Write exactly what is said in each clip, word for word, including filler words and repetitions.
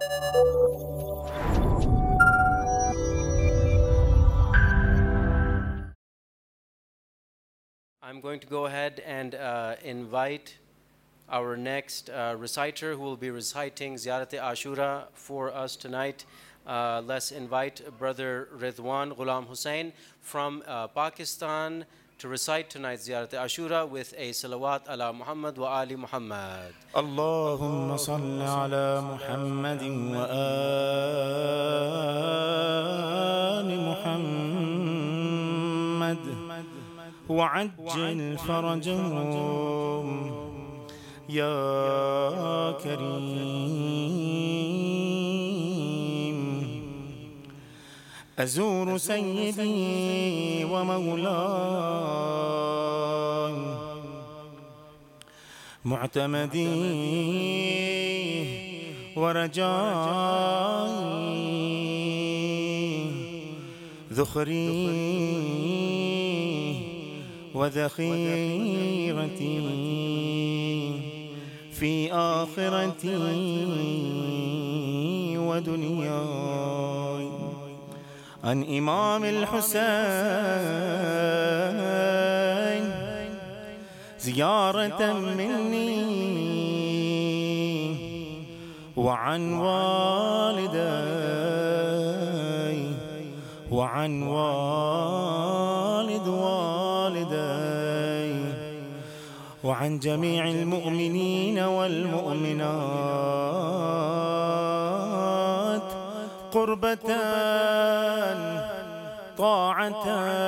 I'm going to go ahead and uh, invite our next uh, reciter who will be reciting Ziyarat-e Ashura for us tonight. Uh, let's invite Brother Ridwan Ghulam Hussain from uh, Pakistan to recite tonight's Ziyarat-e Ashura with a salawat ala Muhammad wa ali Muhammad. اللهم صل على محمد وآل محمد وعجل فرجهم يا كريم. أزور سيدي ومولاي معتمدي ورجائي ذخري وذخيرتي في آخرتي ودنياي. عن إمام الحسين زيارة مني وعن والدي وعن والد والدي وعن جميع المؤمنين والمؤمنات قربة طاعة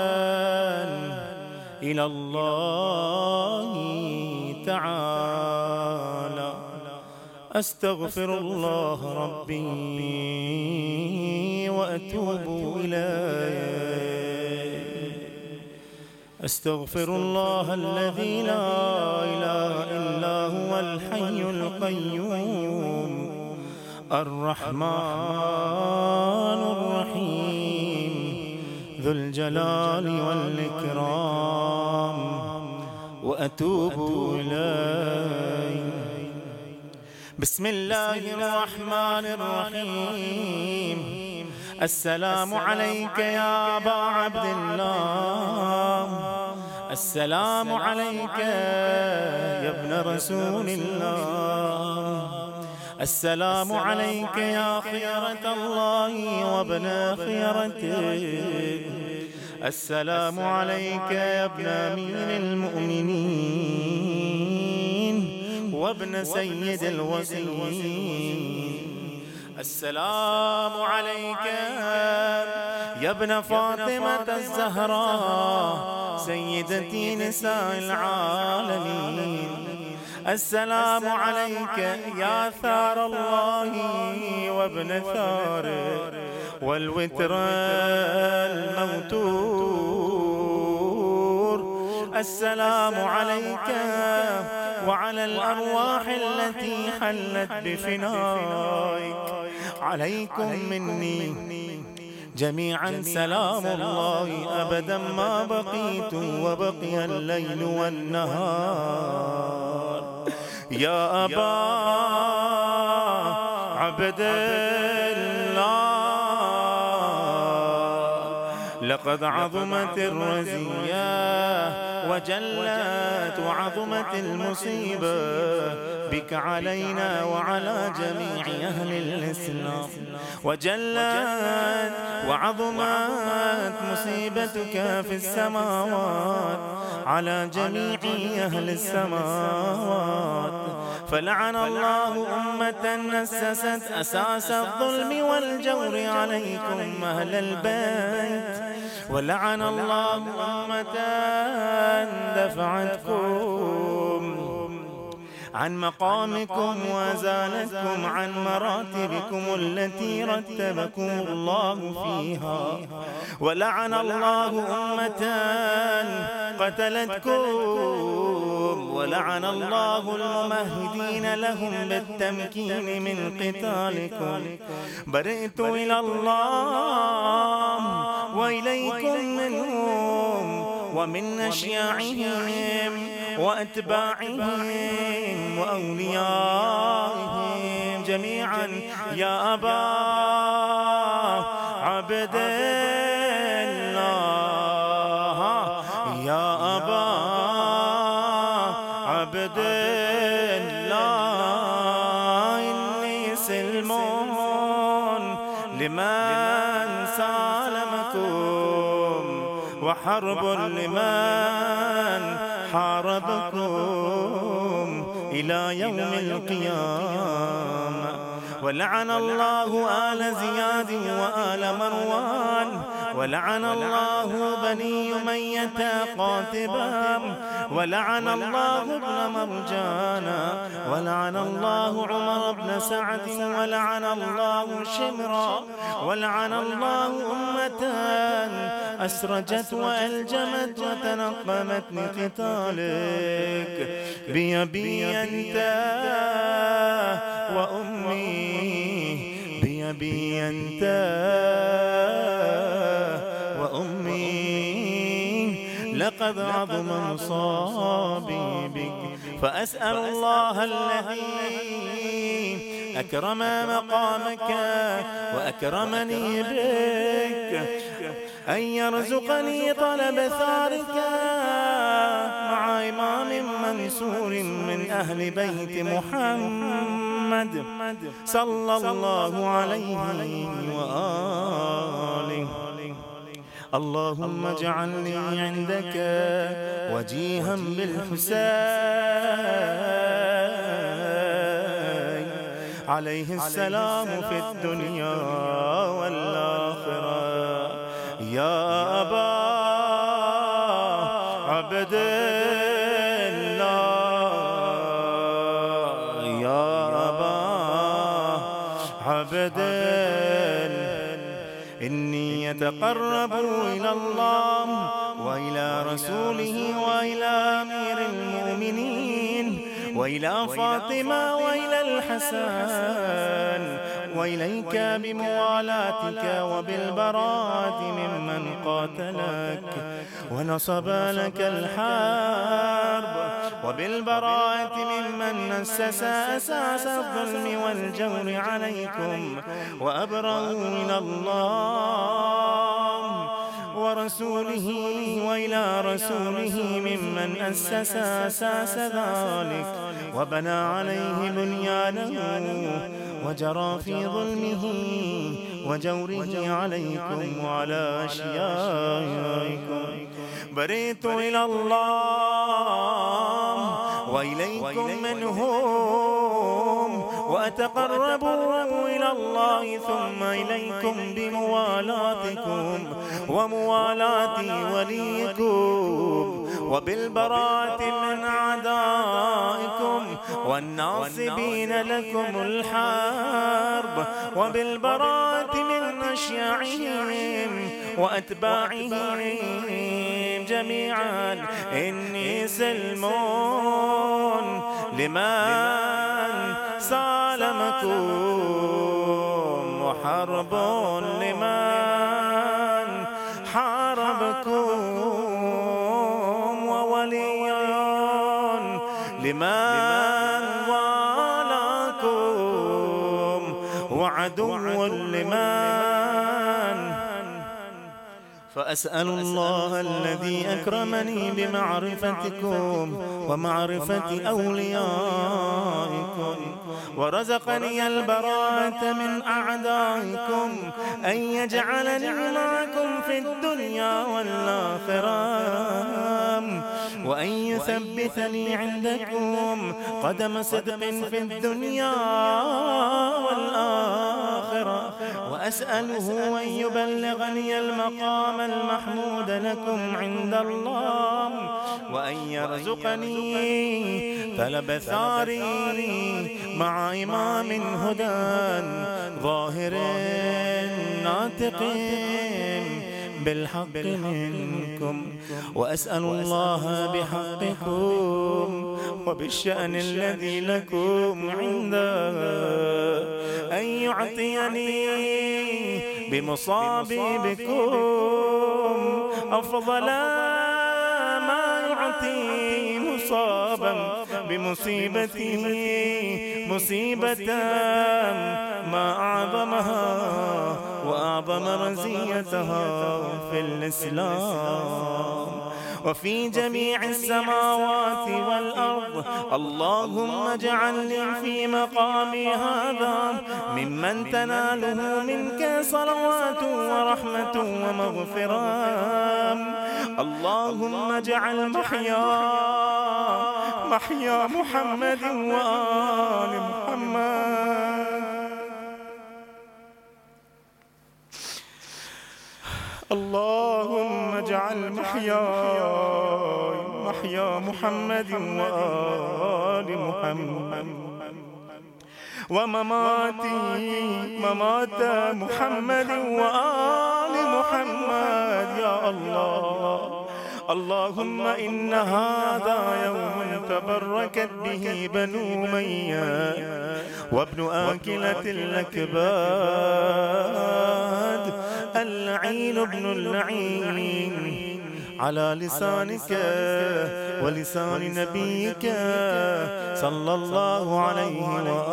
إلى الله تعالى. أستغفر الله ربي وأتوب إليه. أستغفر الله الذي لا إله إلا هو الحي القيوم الرحمن الرحيم ذو الجلال والإكرام وأتوب إليه. بسم الله الرحمن الرحيم. السلام عليك يا أبا عبد الله. السلام عليك يا ابن رسول الله. السلام عليك يا خيرة الله وابن خيرته. السلام عليك يا ابن أمير المؤمنين وابن سيد الوصيين. السلام عليك يا ابن فاطمة الزهراء سيدتي نساء العالمين. السلام عليك يا ثار الله وابن ثاره والوتر الموتور. السلام عليك وعلى الأرواح التي حلت بفنائك. عليكم مني جميعا سلام الله أبدا ما بقيت وبقي الليل والنهار. يا أبا عبد الله لقد عظمت الرزية وجلت وعظمت المصيبة بك علينا وعلى جميع أهل الإسلام. وجلت وعظمت مصيبتك في السماوات على جميع أهل السماوات. فلعن الله أمة نسست أساس الظلم والجور عليكم أهل البيت. ولعن الله أمة دفعتكم عن مقامكم وأزالتكم عن مراتبكم التي رتبكم الله فيها. ولعن الله أمة قتلتكم. ولعن الله الممهدين لهم بالتمكين من قتالكم. برئت إلى الله وإليكم منهم ومن أشياعهم وأتباعهم وأوليائهم جميعا يا أبا عبد الله يا أبا عبد الله إني سلم لمن سالمكم وحرب لمن حاربكم إلى يوم القيامة. ولعن الله آل زياد وآل مروان ولعن الله بني أمية قاتبا ولعن الله ابن مرجانا ولعن الله عمر بن سعد ولعن الله شمرا ولعن الله أمة أسرجت وألجمت وتنقمت لقتالك بيبي أنت وأمي بيبي أنت وأمي لقد عظم مصابي بك. فأسأل الله الذي أكرم مقامك وأكرمني بك أن يرزقني طلب ثارك مع إمام منصور من أهل بيت محمد صلى الله عليه وآله. اللهم اجعلني عندك وجيها بالحسين عليه السلام في الدنيا والآخرة. يا أبا عبد الله يا أبا عبد إني أتقرب إلى الله وإلى رسوله وإلى أمير المؤمنين وإلى فاطمة وإلى الحسن وإليك بموالاتك وبالبراءة ممن قاتلك ونصب لك الحرب وبالبراءة ممن أسس أساس الظلم والجور عليكم وأبرأوا إلى الله ورسوله وإلى رسوله ممن أسس أساس ذلك وبنى عليه بنيانه وجرى في ظلمه وجوره عليكم وعلى أشيائكم. برئت إلى الله وإليكم منهم وأتقرب إلى الله ثم إليكم بموالاتكم وموالاة وليكم وبالبراءة من أعدائكم والناصبين لكم الحرب وبالبراءة من أشياعهم وأتباعهم جميعا. إني سلم لمن سالمكم وحرب لمن حاربكم وولي لمن والاكم وعدو لمن. فأسأل الله الذي أكرمني بمعرفتكم ومعرفة أوليائكم ورزقني البراءة من أعدائكم أن يجعلني معكم في الدنيا والآخرة وأن يثبتني عندكم قدم صدق في الدنيا والآخرة. وأسأله أن يبلغني المقام المحمود لكم عند الله وأن يرزقني طلب ثاري مع إمام هدى ظاهر ناطق بالحق منكم. وأسأل الله بحقكم وبالشأن الذي لكم عنده أن يعطيني بمصابي بكم أفضل ما يعطي مصابا بمصيبته مصيبة ما أعظمها وأعظم رزيتها في الإسلام وفي جميع السماوات والأرض. اللهم اجعل لي في مقامي هذا ممن تناله منك صلوات ورحمة ومغفرة. اللهم اجعل محيا محيا محمد وآل محمد. اللهم اجعل محياي محيا محمد وآل محمد ومماتي ممات محمد وآل محمد يا الله. اللهم إن هذا يوم تبركت به بنو أمية وابن آكلة الأكباد اللعين ابن اللعين على لسانك ولسان نبيك صلى الله عليه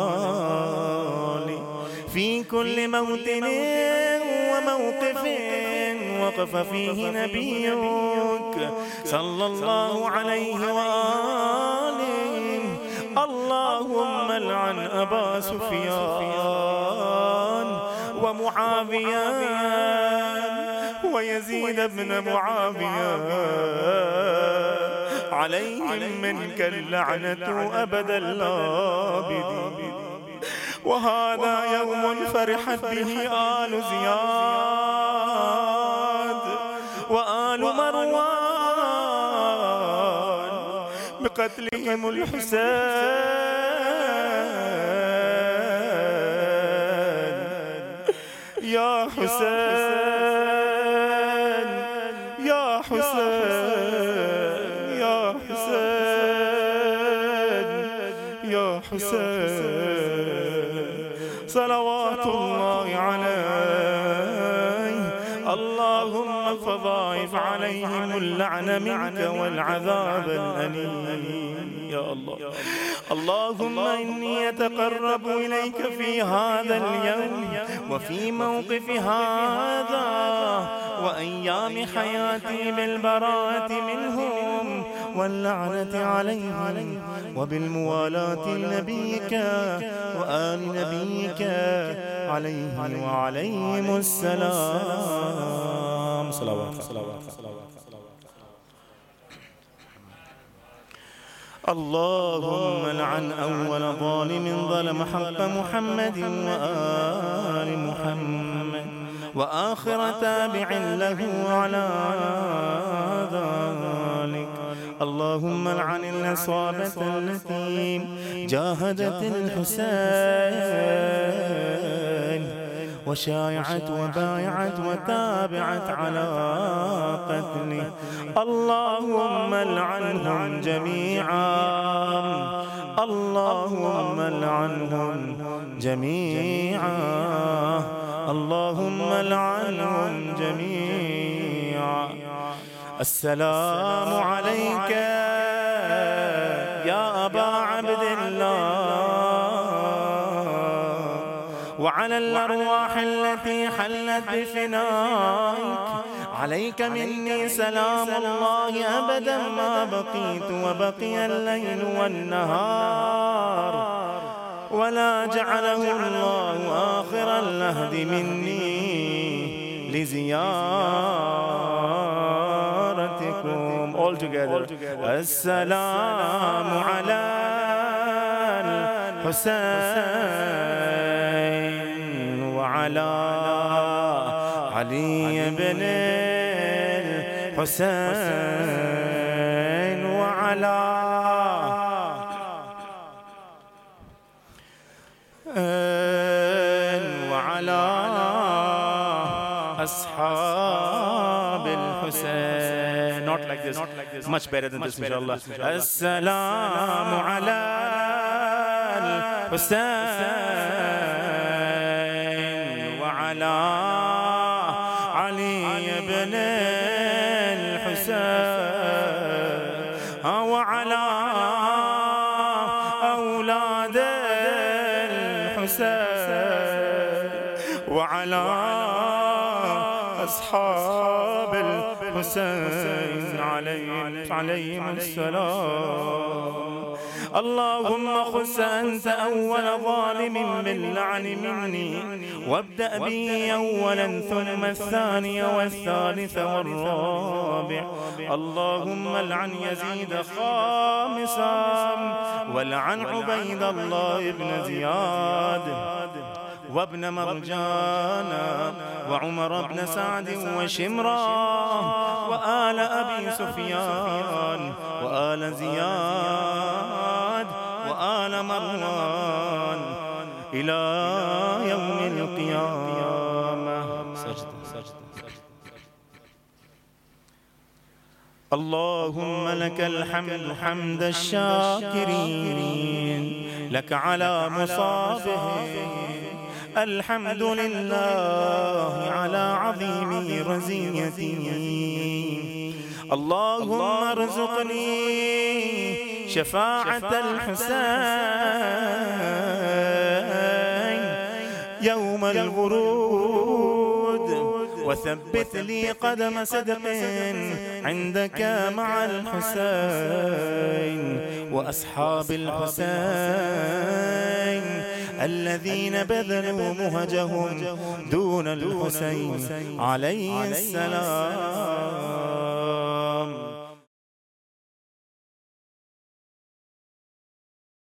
وآله في كل موطن وموقف وقف فيه نبيك صلى الله عليه وآله. اللهم لعن أبا سفيان ومعاوية ويزيد بن معاوية عليهم منك اللعنة أبد الآبدين. وهذا يوم فرحت به آل زياد وآل مروان بقتلهم الحسين. يا حسين يا حسين يا حسين يا حسين صلوات الله عليه. اللهم فضاعف عليهم اللعن منك والعذاب الأليم يا الله. اللهم إني أتقرب إليك في هذا اليوم وفي موقف هذا وأيام حياتي بالبراءة منهم واللعنة عليهم وبالموالاة لنبيك وآل نبيك عليه وعليهم السلام. صلوات صلوات صلوات. اللهم لعن أول ظالم ظلم حق محمد وآل محمد وآخر تابع له على ذلك. اللهم لعن العصابة التي جاهدت الحسين وشايعت وبايعت وتابعت على قتله. اللهم لعنهم جميعا. اللهم لعنهم جميعا. اللهم لعنهم جميعا. السلام عليك يا أبا عبد الله وعلى الأرواح التي حلت بفنائك. عليك مني سلام الله أبدا ما بقيت وبقي الليل والنهار ولا جعله الله آخر العهد مني لزيارتكم. All together. السلام على الحسين وعلى علي بن الحسين وعلى وعلى أصحاب الحسين. Not like this. Much better than this, inshallah. السلام على الحسين وعلى علي بن الحسين وعلى وعلى أصحاب الحسين عليهم السلام. اللهم خس أنت أول ظالم باللعن مني، وابدأ بي أولا ثم الثاني والثالث والرابع. اللهم لعن يزيد خامسا، ولعن عبيد الله بن زياد وابن مرجان وعمر بن سعد وشمران وآل أبي سفيان وآل زياد وآل مروان إلى يوم القيامة. اللهم لك الحمد حمد الشاكرين، لك على مصابهم، الحمد لله على عظيم رزيته. اللهم ارزقني شفاعة الحسين يوم الورود، وثبت لي قدم صدق عندك مع الحسين وأصحاب الحسين الذين بذلوا مهجهم دون الحسين عليه السلام.